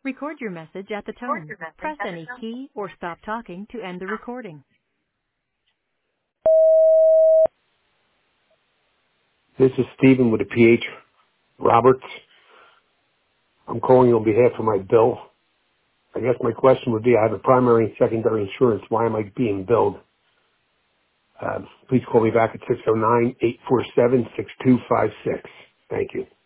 Record your message at the tone. Press any key or stop talking to end the recording. This is Stephen with a PH Roberts. I'm calling on behalf of my bill. I guess my question would be, I have a primary and secondary insurance. Why am I being billed? Please call me back at 609-847-6256. Thank you.